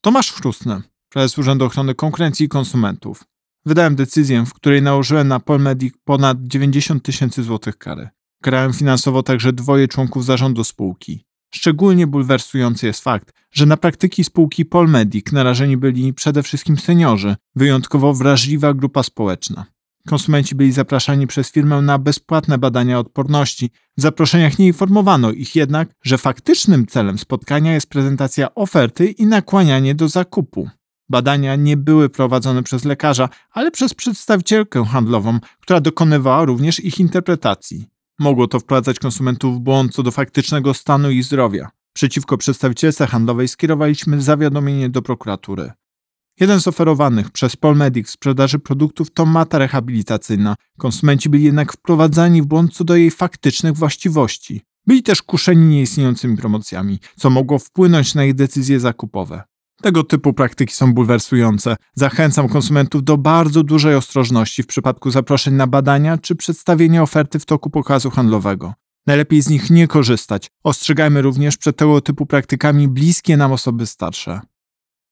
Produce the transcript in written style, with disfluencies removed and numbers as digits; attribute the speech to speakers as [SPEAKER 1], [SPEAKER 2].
[SPEAKER 1] Tomasz Chrustny, prezes Urzędu Ochrony Konkurencji i Konsumentów. Wydałem decyzję, w której nałożyłem na Polmedik ponad 90 000 złotych kary. Karałem finansowo także 2 członków zarządu spółki. Szczególnie bulwersujący jest fakt, że na praktyki spółki Polmedik narażeni byli przede wszystkim seniorzy, wyjątkowo wrażliwa grupa społeczna. Konsumenci byli zapraszani przez firmę na bezpłatne badania odporności. W zaproszeniach nie informowano ich jednak, że faktycznym celem spotkania jest prezentacja oferty i nakłanianie do zakupu. Badania nie były prowadzone przez lekarza, ale przez przedstawicielkę handlową, która dokonywała również ich interpretacji. Mogło to wprowadzać konsumentów w błąd co do faktycznego stanu ich zdrowia. Przeciwko przedstawicielce handlowej skierowaliśmy zawiadomienie do prokuratury. Jeden z oferowanych przez Polmedik w sprzedaży produktów to mata rehabilitacyjna. Konsumenci byli jednak wprowadzani w błąd co do jej faktycznych właściwości. Byli też kuszeni nieistniejącymi promocjami, co mogło wpłynąć na ich decyzje zakupowe. Tego typu praktyki są bulwersujące. Zachęcam konsumentów do bardzo dużej ostrożności w przypadku zaproszeń na badania czy przedstawienia oferty w toku pokazu handlowego. Najlepiej z nich nie korzystać. Ostrzegajmy również przed tego typu praktykami bliskie nam osoby starsze.